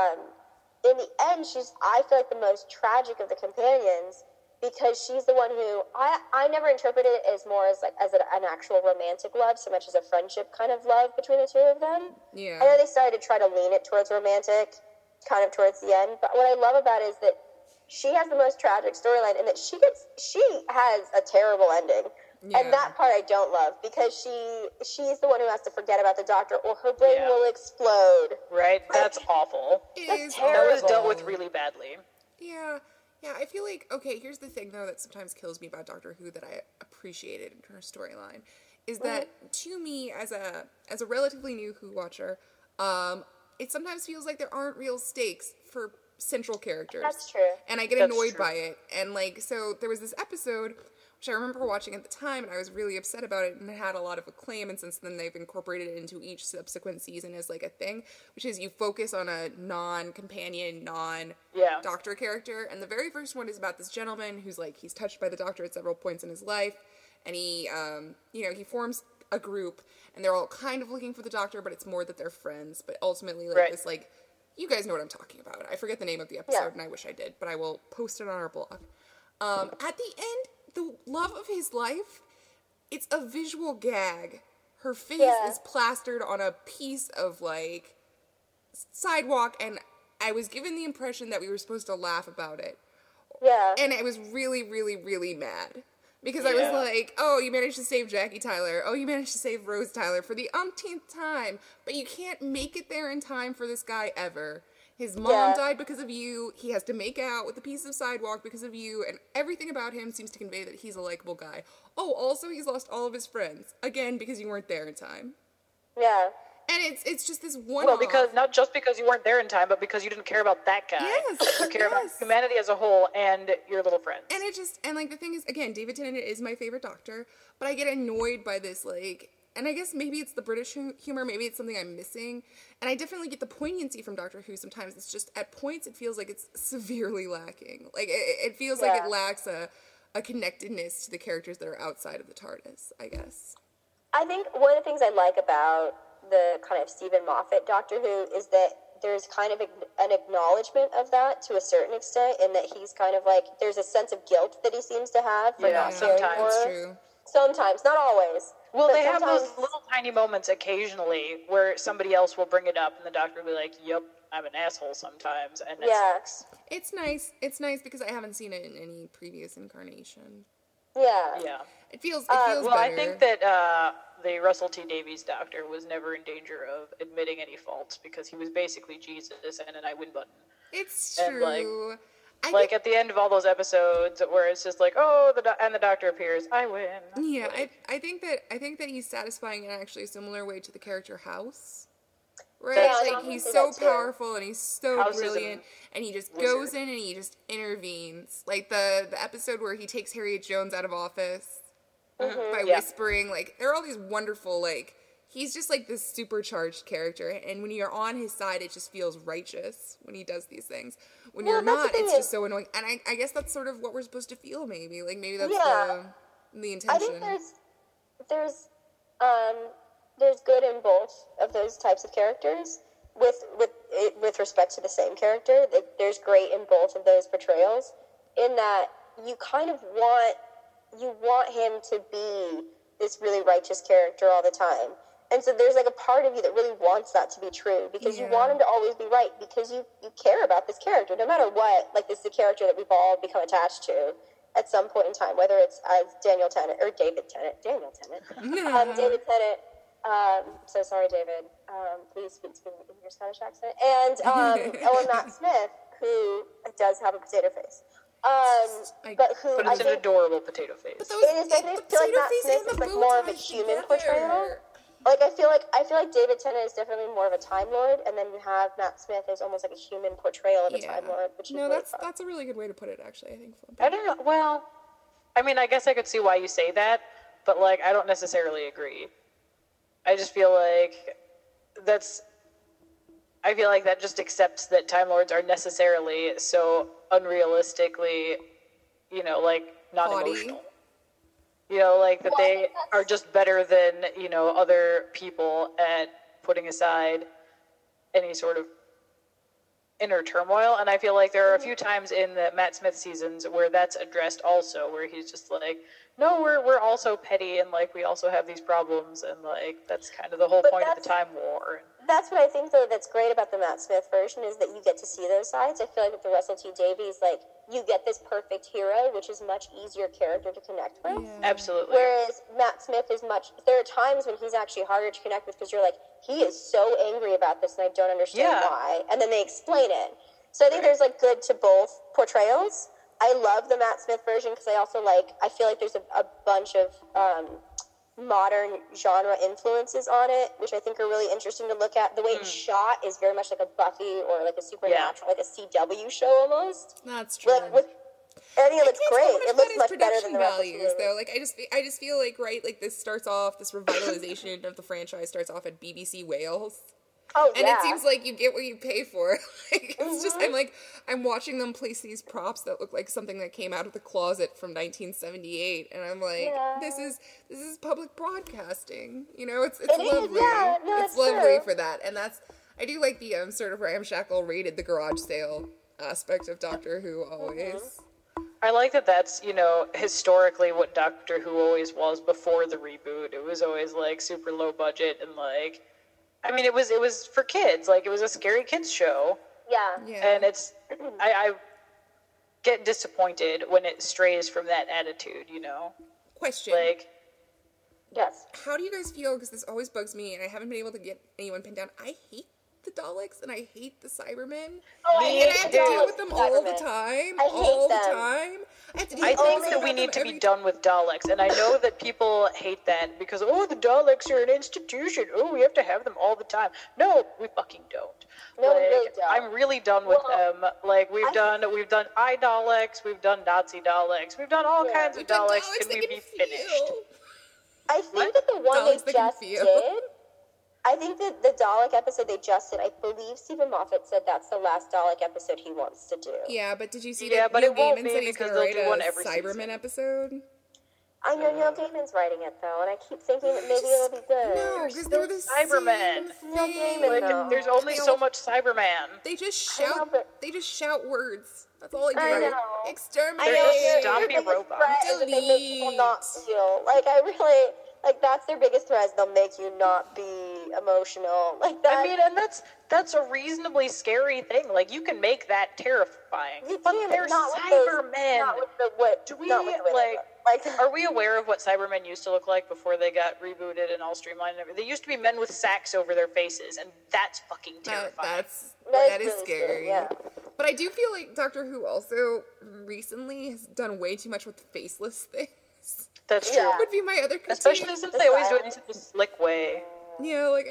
in the end, I feel like the most tragic of the companions, because she's the one who I never interpreted it as more as an actual romantic love, so much as a friendship kind of love between the two of them. Yeah. I know they started to try to lean it towards romantic, kind of towards the end. But what I love about it is that she has the most tragic storyline, and that she has a terrible ending. Yeah. And that part I don't love, because she's the one who has to forget about the Doctor, or her brain will explode. Right? That's awful. That's terrible. That was dealt with really badly. Yeah. Yeah, I feel like, okay, here's the thing, though, that sometimes kills me about Doctor Who that I appreciated in her storyline, is that, to me, as a relatively new Who watcher, it sometimes feels like there aren't real stakes for central characters. That's true. And I get annoyed by it. And, like, so there was this episode, which I remember watching at the time, and I was really upset about it, and it had a lot of acclaim, and since then they've incorporated it into each subsequent season as, like, a thing, which is you focus on a non-companion, non-Doctor character, and the very first one is about this gentleman who's, like, he's touched by the Doctor at several points in his life, and he, he forms a group, and they're all kind of looking for the Doctor, but it's more that they're friends, but ultimately, like, this, like, you guys know what I'm talking about. I forget the name of the episode, and I wish I did, but I will post it on our blog. At the end, the love of his life, it's a visual gag. Her face is plastered on a piece of, like, sidewalk, and I was given the impression that we were supposed to laugh about it. Yeah. And I was really, really, really mad. Because I was like, oh, you managed to save Jackie Tyler. Oh, you managed to save Rose Tyler for the umpteenth time. But you can't make it there in time for this guy ever. His mom died because of you. He has to make out with a piece of sidewalk because of you. And everything about him seems to convey that he's a likable guy. Oh, also, he's lost all of his friends. Again, because you weren't there in time. Yeah. And it's just this one. Well, because not just because you weren't there in time, but because you didn't care about that guy. Yes. You care about humanity as a whole and your little friends. And like the thing is, again, David Tennant is my favorite Doctor, but I get annoyed by this, like, and I guess maybe it's the British humor, maybe it's something I'm missing, and I definitely get the poignancy from Doctor Who sometimes. It's just, at points, it feels like it's severely lacking. Like, it feels like it lacks a connectedness to the characters that are outside of the TARDIS, I guess. I think one of the things I like about the kind of Stephen Moffat Doctor Who is that there's kind of an acknowledgement of that to a certain extent, in that he's kind of like, there's a sense of guilt that he seems to have for not caring for that's us. true. Sometimes, not always. Well, they have those little tiny moments occasionally where somebody else will bring it up and the Doctor will be like, yep, I'm an asshole sometimes, and it sucks. It's nice. It's nice because I haven't seen it in any previous incarnation. Yeah. Yeah. It feels better. I think that the Russell T. Davies Doctor was never in danger of admitting any faults because he was basically Jesus and an I win button. It's and true. Like at the end of all those episodes where it's just like, oh, the Doctor appears, I win. Yeah, I think that he's satisfying in actually a similar way to the character House. Right? Yeah, like, he's so powerful and he's so brilliant, and he just goes in and he just intervenes. Like the episode where he takes Harriet Jones out of office by whispering. Like, there are all these wonderful, like, he's just like this supercharged character, and when you're on his side, it just feels righteous when he does these things. When you're not, it's just so annoying. And I guess that's sort of what we're supposed to feel, maybe. Like, maybe that's the intention. I think there's good in both of those types of characters. With respect to the same character, there's great in both of those portrayals. In that you kind of want him to be this really righteous character all the time. And so there's like a part of you that really wants that to be true, because you want him to always be right, because you care about this character no matter what. Like, this is a character that we've all become attached to at some point in time, whether it's as David Tennant. David Tennant. So sorry, David. Please speak to me in your Scottish accent. And Matt Smith, who does have a potato face. But who But I it's an think adorable potato face. But those, it is. But I feel like potato Matt face Smith and is the like bow more of a ties human together. portrayal. Like I feel like David Tennant is definitely more of a Time Lord, and then you have Matt Smith as almost like a human portrayal of a Time Lord, which is really fun. that's a really good way to put it. Actually, I think. I don't know. Well, I mean, I guess I could see why you say that, but like, I don't necessarily agree. I just feel like I feel like that just accepts that Time Lords are necessarily so unrealistically, like not Haughty. emotional. Like that they are just better than, other people at putting aside any sort of inner turmoil. And I feel like there are a few times in the Matt Smith seasons where that's addressed also, where he's just like, no, we're also petty, and like we also have these problems, and like that's kind of the whole point of the Time War. That's what I think, though, that's great about the Matt Smith version is that you get to see those sides. I feel like with the Russell T Davies, like, you get this perfect hero, which is much easier character to connect with. Yeah. Absolutely. Whereas Matt Smith is there are times when he's actually harder to connect with because you're like, he is so angry about this and I don't understand why. And then they explain it. So I think there's, like, good to both portrayals. I love the Matt Smith version because I feel like there's a bunch of modern genre influences on it, which I think are really interesting to look at. The way it's shot is very much like a Buffy or like a Supernatural, like a CW show almost. That's true. Like, I think it looks great. It looks much better than the rest of the values, movie. though. Like I just feel like like this revitalization of the franchise starts off at BBC Wales. Oh, And yeah. it seems like you get what you pay for. Like, it's just, I'm watching them place these props that look like something that came out of the closet from 1978, and I'm like, this is public broadcasting. It's lovely. Yeah, no, it's it's lovely true. for that, and I do like the sort of ramshackle rated the garage sale aspect of Doctor Who always. I like that that's, historically what Doctor Who always was before the reboot. It was always like super low budget and like, I mean, it was for kids. Like, it was a scary kids show. Yeah. And it's, I get disappointed when it strays from that attitude, Question. Like, Yes. How do you guys feel? Because this always bugs me, and I haven't been able to get anyone pinned down. I hate the Daleks, and I hate the Cybermen. Oh, I And hate I have to the deal with them all the Cybermen. time. I hate all them. the time. I have to deal I with think them that we about need to them be every done with Daleks, and I know that people hate that because, the Daleks are an institution. Oh, we have to have them all the time. No, we fucking don't. No, we Like, really don't. I'm really done with them. Like, we've done iDaleks, we've done Nazi Daleks, we've done all kinds of We've done Daleks. Daleks Can we that be can finished? feel. I think that the one Daleks they that can just feel. did, I think that the Dalek episode they just did, I believe Stephen Moffat said that's the last Dalek episode he wants to do. Yeah, but did you see Yeah, that but Neil it won't Gaiman be said he's because going to they'll write do one a every Cyberman season. episode? I know Neil Gaiman's writing it though, and I keep thinking that maybe it'll be good. No, because they're the Cybermen. same Neil thing. Gaiman, Like, though. there's only so much Cyberman. They just I know, shout. but- They just shout words. That's all they do. I know. Exterminate. I know They're their Zombie biggest robots. threat is that they make people not feel. Like I really that's their biggest threat. Is they'll make you not be emotional. Like that. I mean, and that's a reasonably scary thing. Like, you can make that terrifying. you But can, they're not with those- Cybermen. Not with the what? Do we, not with the way like, they look. are we aware of what Cybermen used to look like before they got rebooted and all streamlined and everything? They used to be men with sacks over their faces, and that's fucking terrifying. That is really scary. Yeah. But I do feel like Doctor Who also recently has done way too much with faceless things. That's true. Yeah. Would be my other critique. Especially since they always do it in such a slick way. Yeah, like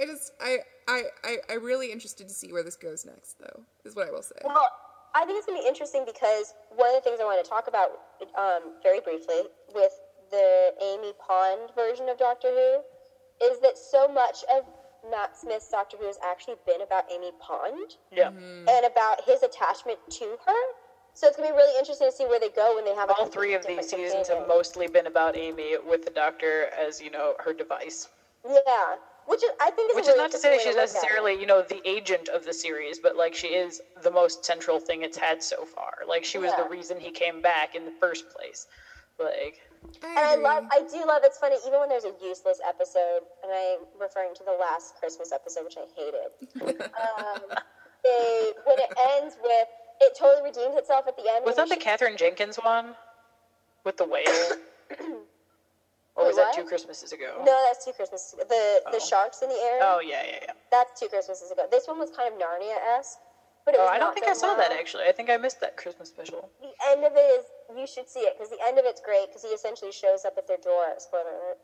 I'm really interested to see where this goes next, though. Is what I will say. Well, I think it's going to be interesting because one of the things I want to talk about very briefly with the Amy Pond version of Doctor Who is that so much of Matt Smith's Doctor Who has actually been about Amy Pond Yeah. and about his attachment to her. So it's going to be really interesting to see where they go when they have All three of these seasons have mostly been about Amy with the Doctor as, her device. Yeah. Which is, I think is Which a is really not to say that interesting she's way to look at it. necessarily, the agent of the series, but, like, she is the most central thing it's had so far. Like, she was the reason he came back in the first place. Like... And I do love, it's funny, even when there's a useless episode, and I'm referring to the last Christmas episode, which I hated, when it ends with, it totally redeems itself at the end. Was that the Katherine Jenkins one? With the whale? Or was Wait, that what? 2 Christmases ago? No, that's 2 Christmases ago. The sharks in the air? Oh, yeah. That's 2 Christmases ago. This one was kind of Narnia-esque. but it was I don't not think I done saw that well. actually. I think I missed that Christmas special. The end of it is, you should see it, because the end of it's great, because he essentially shows up at their door, spoiler alert,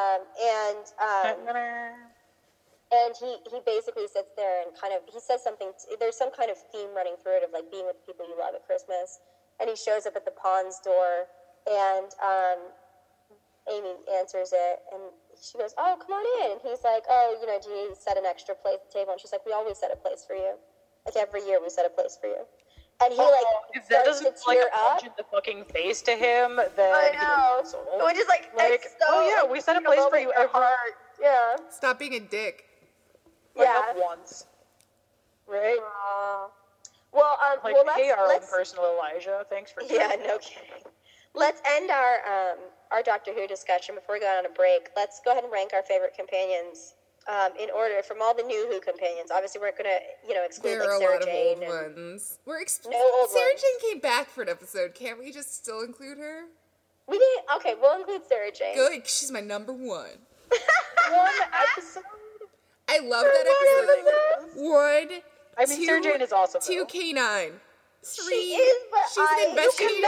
and he basically sits there and kind of, he says something, there's some kind of theme running through it of, like, being with the people you love at Christmas, and he shows up at the pawn's door, and Amy answers it, and she goes, oh, come on in, and he's like, oh, you know, do you set an extra place at the table? And she's like, we always set a place for you. Like, every year we set a place for you. And he, like, if that starts doesn't to like tear a up. punch in the fucking face to him, then I he know. doesn't Which is like, like, it's so, oh yeah, we set a place for you every heart. Yeah. Stop being a dick. Yeah. once, right? Well, Like, well, hey, our own let's personal Elijah, thanks for yeah, no kidding. Let's end our Doctor Who discussion before we go on a break. Let's go ahead and rank our favorite companions in order from all the new Who companions. Obviously, we're going to, exclude There are like a Sarah lot of Jane. old ones. No old Sarah ones. Jane came back for an episode. Can't we just still include her? We did. Okay, we'll include Sarah Jane. Good, 'cause she's my number one. one episode. I love that episode. One. I mean, Sarah Jane is awesome. Two K9. Three. She is, but she's an investigative.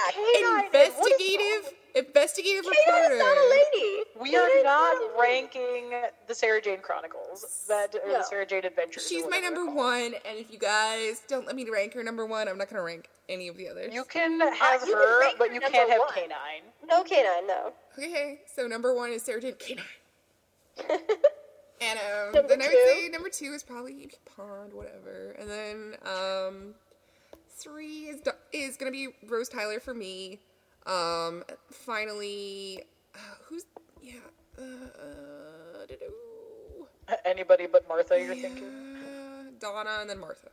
Investigative K9 reporter. is not a lady. We K9 are is not a lady. ranking the Sarah Jane Chronicles, or No. the Sarah Jane Adventures. She's or my whatever number they're called. one, and if you guys don't let me rank her number one, I'm not gonna rank any of the others. You can have you can her, rank but her you number can't have one. K9. No K9, no. Okay, so number one is Sarah Jane K9. And Number then I would two? say number two is probably Amy Pond, whatever. And then three is gonna be Rose Tyler for me. Finally, Anybody but Martha, you're thinking? Donna and then Martha.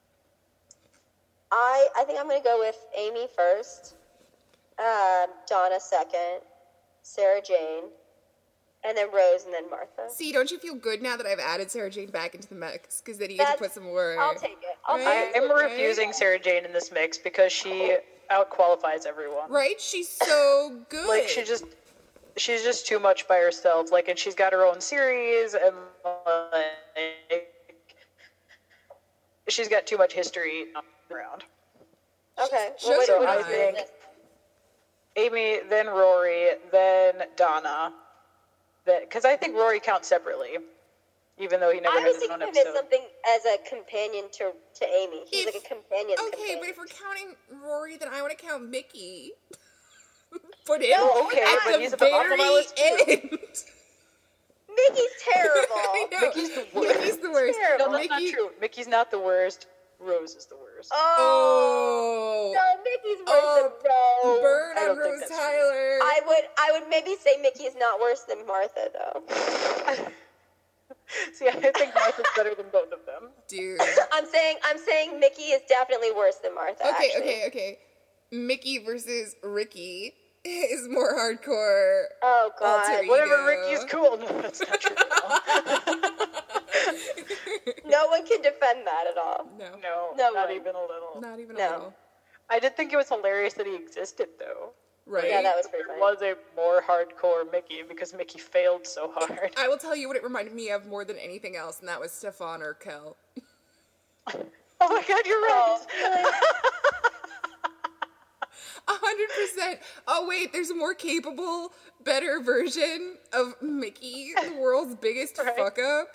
I think I'm going to go with Amy first, Donna second, Sarah Jane, and then Rose, and then Martha. See, don't you feel good now that I've added Sarah Jane back into the mix? Because then you get to put some more. I'll take it. I'll Right? take it. I'm refusing Sarah Jane in this mix because she outqualifies everyone. Right? She's so good. Like, she's just too much by herself. Like, and she's got her own series, and like, she's got too much history around. Okay. Sugar what So do I you think think? Amy, then Rory, then Donna. Because I think Rory counts separately, even though he never I had was his own thinking of it as episode. something as a companion to Amy. He's If- like a companion. Okay, but if we're counting Rory, then I want to count Mickey. Put him No, okay, at but the he's at the bottom of my very list, too. end. Mickey's terrible. I know. Mickey's the worst. Mickey's the worst. Terrible. No, that's not true. Mickey's not the worst. Rose is the worst. Oh. No, Mickey's worse than Rose. Burn I on don't think Rose that's true. Tyler. I would maybe say Mickey's not worse than Martha though. See, I think Martha's better than both of them. Dude. I'm saying Mickey is definitely worse than Martha. Okay, actually. okay. Mickey versus Ricky is more hardcore. Oh God. Alter Whatever, ego. Ricky's cool. No, that's not true at all. No one can defend that at all. No. No, No not way. even a little. Not even No. a little. I did think it was hilarious that he existed, though. Right? Yeah, that was pretty There funny. was a more hardcore Mickey because Mickey failed so hard. I will tell you what it reminded me of more than anything else, and that was Stefan or Kel. Oh my God, you're right. 100%. Oh, wait, there's a more capable, better version of Mickey, the world's biggest Right. fuck up.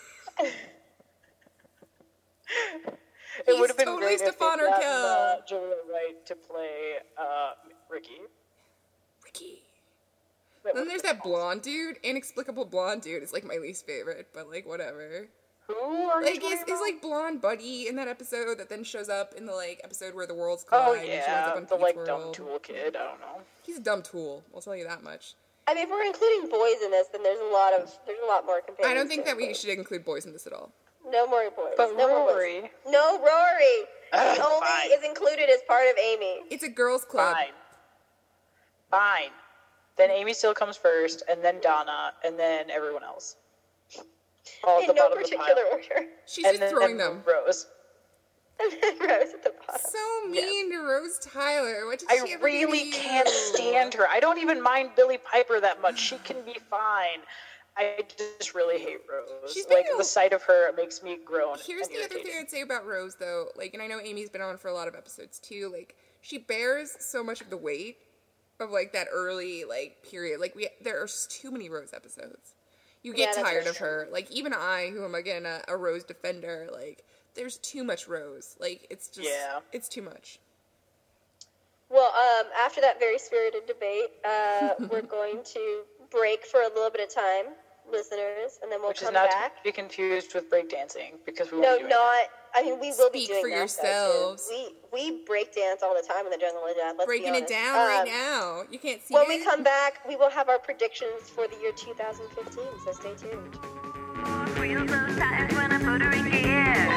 It would have been totally great if they'd Stefan or gotten, Kel. Julia Wright to play Ricky. Ricky. That Then would've there's been that blonde dude, inexplicable blonde dude. It's like my least favorite, but like whatever. Who are you Like talking his about? like blonde buddy in that episode that then shows up in the like episode where the worlds Oh collide. and she winds yeah, up on the Pete's like World. dumb tool kid. I don't know. He's a dumb tool. I'll tell you that much. I mean, if we're including boys in this, then there's a lot more companions. I don't think to that we include. should include boys in this at all. No more boys. But no more boys. Rory, No, Rory. He only fine. is included as part of Amy. It's a girls' club. fine. Then Amy still comes first, and then Donna, and then everyone else. All at the In no bottom of the particular pile. order. She's And just then throwing them. Rose. And then Rose at the bottom. So mean to Rose Tyler. What did she I ever do to really you? can't stand her. I don't even mind Billie Piper that much. She can be fine. I just really hate Rose. She's Like, been the sight of her makes me groan. Here's the other thing I'd say about Rose, though. Like, and I know Amy's been on for a lot of episodes, too. Like, she bears so much of the weight of, like, that early, like, period. Like, there are too many Rose episodes. You get tired of her. Like, even I, who am, again, a Rose defender, like, there's too much Rose. Like, it's just, it's too much. Well, after that very spirited debate, we're going to break for a little bit of time, listeners, and then we'll come back. Which is not to be confused with breakdancing, because we No, will be not. I mean, we will be doing for that. yourselves. We break dance all the time in the Jungle of Death. Let's Breaking be it honest. down right now. You can't see When it. we come back, we will have our predictions for the year 2015. So stay tuned. Feels those times when I put her in gear.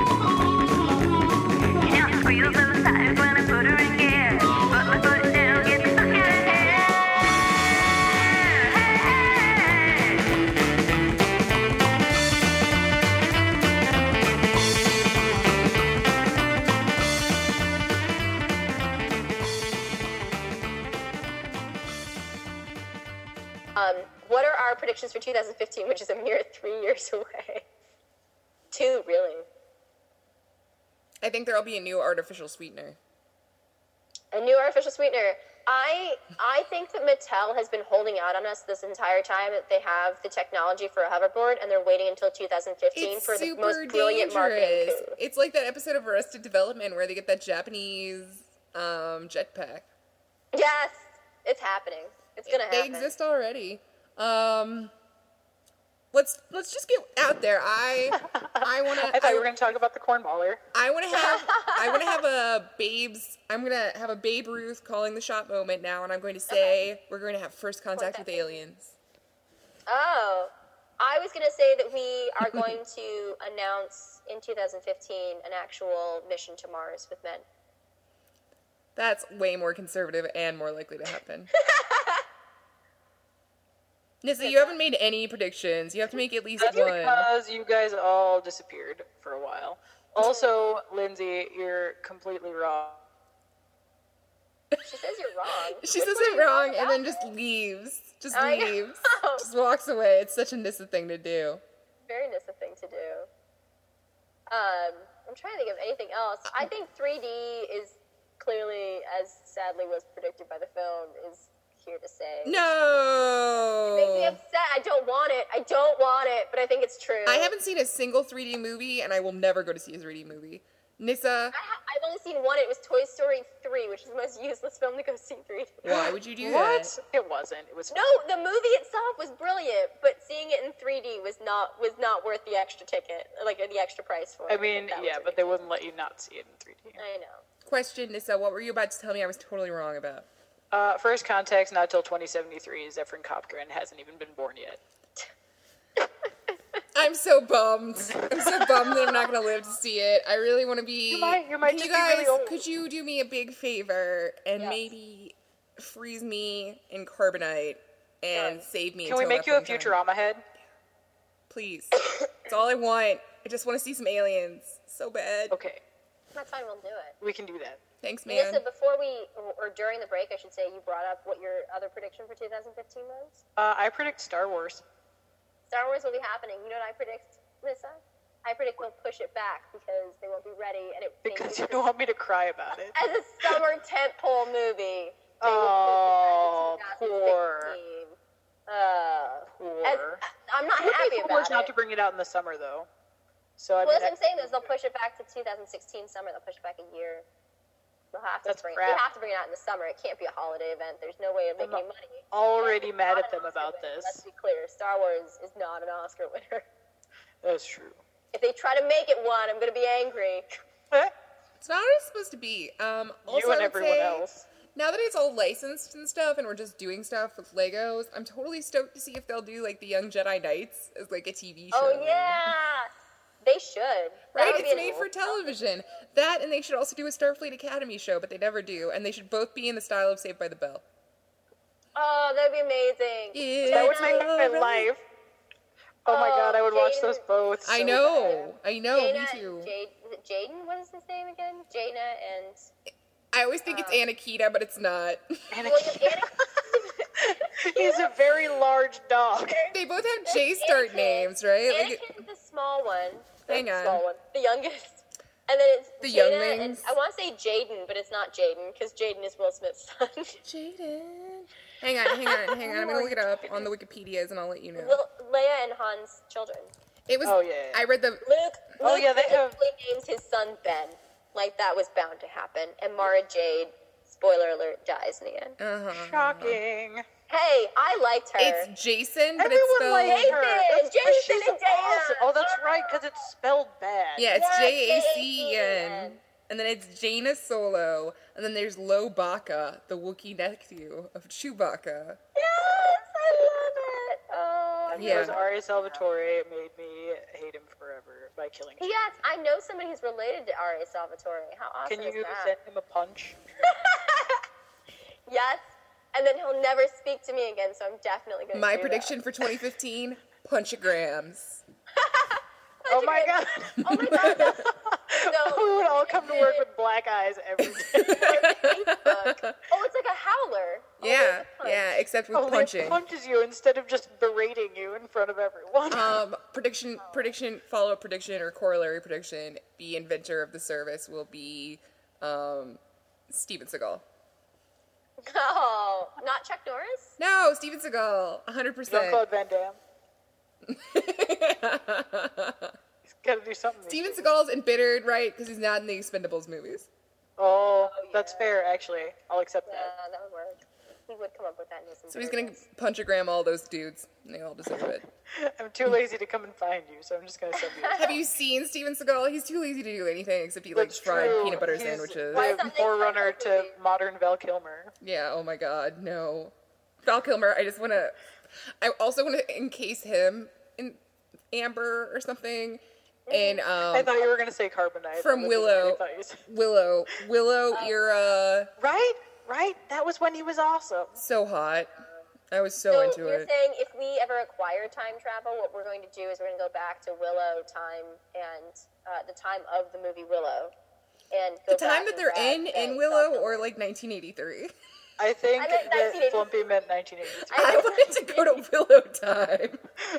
Yeah, feels those times when I put her in gear. Put my foot down, get stuck in her hair. What are our predictions for 2015, which is a mere 3 years away? 2, really. I think there'll be a new artificial sweetener. A new artificial sweetener. I think that Mattel has been holding out on us this entire time that they have the technology for a hoverboard, and they're waiting until 2015 for the most brilliant marketing coup. It's like that episode of Arrested Development where they get that Japanese jetpack. Yes, it's happening. It's gonna happen. They exist already. Let's just get out there. I want to. I thought you were going to talk about the cornballer. I want to have I'm going to have a Babe Ruth calling the shot moment now, and I'm going to say we're going to have first contact with aliens. Oh, I was going to say that we are going to announce in 2015 an actual mission to Mars with men. That's way more conservative and more likely to happen. Nissa, you haven't made any predictions. You have to make at least That's one. because you guys all disappeared for a while. Also, Lindsay, you're completely wrong. She says you're wrong. She says it wrong and then just leaves. Just leaves. Just walks away. It's such a Nissa thing to do. Very Nissa thing to do. I'm trying to think of anything else. I think 3D is clearly, as sadly was predicted by the film, is here to stay. No! It makes me upset. I don't want it, but I think it's true. I haven't seen a single 3D movie, and I will never go to see a 3D movie. Nissa? I've only seen one. It was Toy Story 3, which is the most useless film to go see 3D. Why would you do What? that? It wasn't. It was No, the movie itself was brilliant, but seeing it in 3D was not worth the extra ticket, like the extra price for it. I mean, yeah, but they wouldn't let you not see it in 3D. I know. Question, Nissa, what were you about to tell me I was totally wrong about? First Contact's not till 2073. Zefram Copgren hasn't even been born yet. I'm so bummed. I'm so bummed that I'm not going to live to see it. I really want to be... You might Can just you be guys, really old. could you do me a big favor and maybe freeze me in carbonite and save me Can we until make that you a point in time? Futurama head? Please. That's all I want. I just want to see some aliens. So bad. Okay, That's fine, we'll do it. we can do that. Thanks, man. Melissa, before or during the break, I should say, you brought up what your other prediction for 2015 was? I predict Star Wars. Star Wars will be happening. You know what I predict, Melissa? I predict they'll push it back because they won't be ready, and Because you don't want me to cry about it. as a summer tentpole movie. They Oh, will push it poor. back to 2016. Poor. I'm not It would happy be about foolish it. not to bring it out in the summer, though. So I Well, mean, that's what I'm saying is they'll push it back to 2016 summer. They'll push it back a year. They'll have to That's bring. crap. They have to bring it out in the summer. It can't be a holiday event. There's no way of making I'm money. already It's mad not at them an Oscar about winner. this. Let's be clear. Star Wars is not an Oscar winner. That's true. If they try to make it one, I'm going to be angry. It's not what it's supposed to be. Also, You and I would everyone say, else. now that it's all licensed and stuff, and we're just doing stuff with Legos, I'm totally stoked to see if they'll do like the Young Jedi Knights as like a TV show. Oh yeah, they should. That Right, would be it's a- made for television. That, and they should also do a Starfleet Academy show, but they never do. And they should both be in the style of Saved by the Bell. Oh, that'd be amazing. Yeah, That would make my life. Oh my god, I would watch those both. So I know, me Jaina, too. is it Jaden? What is his name again? Jaina and I always think it's Anakita, but it's not. bad. William He's a very large dog. They both have J start names, right? Like, Anakin's the small one. Hang on. Small one. The youngest. And then it's The Jada, younglings. and I want to say Jaden, but it's not Jaden, because Jaden is Will Smith's son. Jaden. Hang on. I'm gonna look it up on the Wikipedias and I'll let you know. Leia and Han's children. It was. Oh, yeah. I read the. Luke Oh, yeah, they have- specifically names his son Ben. Like, that was bound to happen. And Mara Jade, spoiler alert, dies in the end. Shocking. Hey, I liked her. It's Jason, but Everyone it's spelled. liked her. Jason, She's Jason and Dana. awesome. Oh, that's right, because it's spelled bad. Yeah, it's Yes, Jacen. And then it's Jaina Solo. And then there's Lobaka, the Wookiee nephew of Chewbacca. Yes, I love it. Oh, And Yeah. because Ari Salvatore made me hate him forever by killing him. Yes, I know somebody who's related to Ari Salvatore. How awesome Can is you that? send him a punch? Yes, and then he'll never speak to me again, so I'm definitely going to My do prediction for 2015, punchagrams. Oh my god. Oh my god, that's so We would all come to work with black eyes every day. Facebook. Oh, it's like a howler. Yeah, it's a punch. yeah, except with Only punching. it punches you instead of just berating you in front of everyone. Prediction, follow-up prediction or corollary prediction, the inventor of the service will be Steven Seagal. Oh, not Chuck Norris? No, Steven Seagal, 100%. Jean-Claude Van Damme. He's got to do something. these Steven days. Seagal's embittered, right? Because he's not in the Expendables movies. Oh, that's yeah. fair, actually. I'll accept Yeah, that. that would work. He would come up with that in his So he's gonna interviews. punchagram all those dudes. They all deserve it. I'm too lazy to come and find you, so I'm just going to send you. Have you seen Steven Seagal? He's too lazy to do anything except eat like That's fried true. peanut butter He's sandwiches. My That's a forerunner big to movie. modern Val Kilmer. Yeah, oh my god, no. Val Kilmer, I also want to encase him in amber or something. And I thought you were going to say Carbonite. from That was what I Willow. thought you said. Willow era, Right? That was when he was awesome. so hot. I was so So into you're it. saying if we ever acquire time travel, what we're going to do is we're going to go back to Willow time and the time of the movie Willow, and go The time back that and they're grab in Val Willow, Kilmer. or like 1983. I think I meant that 1983. Flumpy meant 1983. I wanted to go to Willow time.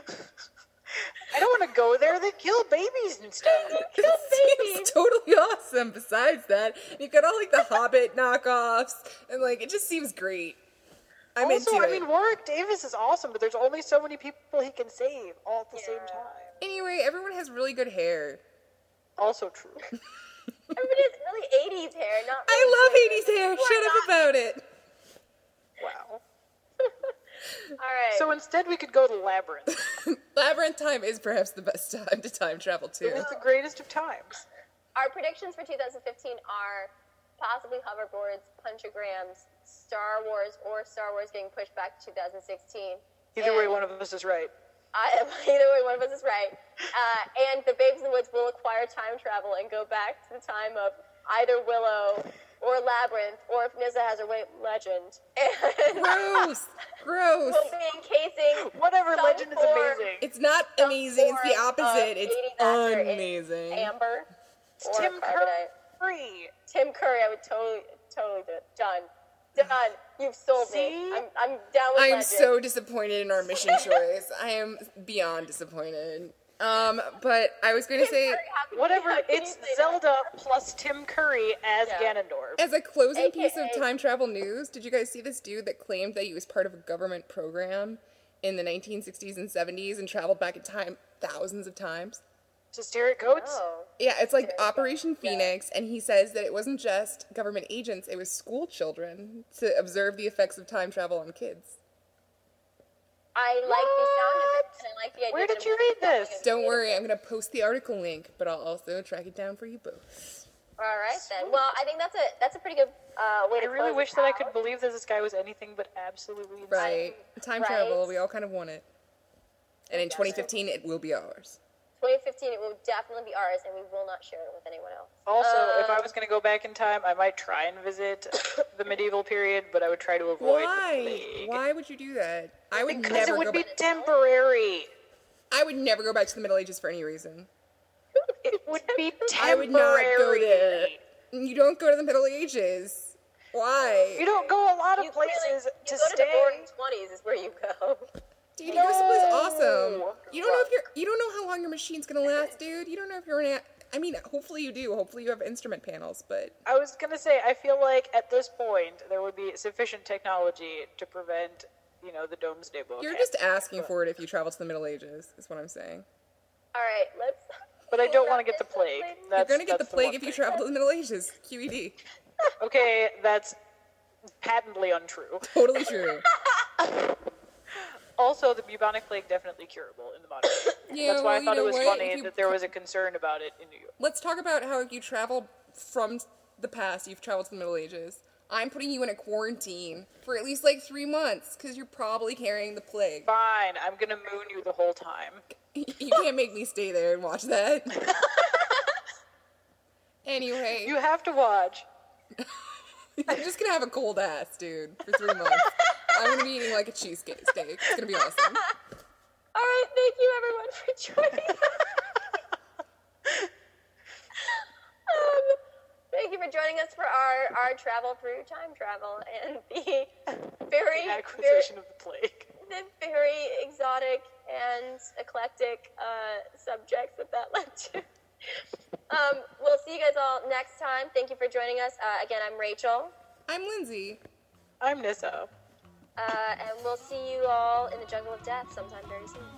I don't want to go there. They kill babies and stuff. It seems totally awesome. Besides that, you got all like the Hobbit knockoffs, and like it just seems great. I'm Also, into I it. mean, Warwick Davis is awesome, but there's only so many people he can save all at the same Yeah. time. Anyway, everyone has really good hair. Also true. Everybody has really 80s hair, not. I really love good. 80s hair. Why Shut up not? about it. Wow. All right. So instead, we could go to Labyrinth. Labyrinth time is perhaps the best time to time travel It too. is the greatest of times. Our predictions for 2015 are possibly hoverboards, punchagrams, Star Wars, or Star Wars getting pushed back to 2016. Either way, And one of us is right. either way, one of us is right. And the Babes in the Woods will acquire time travel and go back to the time of either Willow or Labyrinth, or if Nissa has her way, Legend. And Gross. Gross. we'll be encasing Whatever, some Legend is form- amazing. It's not some amazing. It's the form opposite. of It's 80s actor in amazing. Amber. It's or Tim Carbonite. Curry. Tim Curry, I would totally do it. Done. You've sold See? me. I'm down with I am Legend. so disappointed in our mission choice. I am beyond disappointed. But I was going to Tim say, Curry, how can Whatever, you it's say that? Zelda plus Tim Curry as Yeah. Ganondorf. as a closing piece of AKA time travel news, did you guys see this dude that claimed that he was part of a government program in the 1960s and 70s and traveled back in time thousands of times? Just Derek Coates? Oh. Yeah, it's like Operation Phoenix, and he says that it wasn't just government agents, it was school children to observe the effects of time travel on kids. I like the sound of it, and I like the idea. Where that did it you was read this? something Don't worry, I'm going to post the article link, but I'll also track it down for you both. All right then. Well, I think that's a pretty good way I to. really close wish this that I out. could believe that this guy was anything but absolutely insane. Right. Time Right. travel, we all kind of want it. And in 2015, it will be ours. 2015, it will definitely be ours, and we will not share it with anyone else. Also, if I was going to go back in time, I might try and visit the medieval period, but I would try to avoid the Why? plague. Why would you do that? I would Because never it would go be back. temporary. I would never go back to the Middle Ages for any reason. It would be I would not go temporary. there. You don't go to the Middle Ages. Why? You don't go a lot of places to you go stay. to the Roaring 20s is where you go. Dude, you go someplace awesome. No. You don't know if you don't know how long your machine's gonna last, dude. You don't know if you're I mean, hopefully you do. Hopefully you have instrument panels, but I was gonna say, I feel like at this point there would be sufficient technology to prevent, the Domesday Book. you're just asking for it if you travel to the Middle Ages, is what I'm saying. All right, let's. But I don't want to get the plague. You're gonna get the that's plague one if you thing. travel to the Middle Ages. QED. Okay, that's patently untrue. Totally true. Also, the bubonic plague definitely curable in the modern age. Yeah, That's why well, I thought you it know was what? funny If you that there was a concern about it in New York. Let's talk about how if you travel from the past, you've traveled to the Middle Ages. I'm putting you in a quarantine for at least 3 months because you're probably carrying the plague. Fine, I'm gonna moon you the whole time. You can't make me stay there and watch that. Anyway, You have to watch. I'm just gonna have a cold ass, dude, for 3 months. I'm gonna be eating like a cheesesteak. It's gonna be awesome. All right, thank you everyone for joining. Thank you for joining us for our travel through time travel and the very Acquisition of the plague. the very exotic and eclectic subjects that led to. We'll see you guys all next time. Thank you for joining us. Again, I'm Rachel. I'm Lindsay. I'm Nissa. And we'll see you all in the Jungle of Death sometime very soon.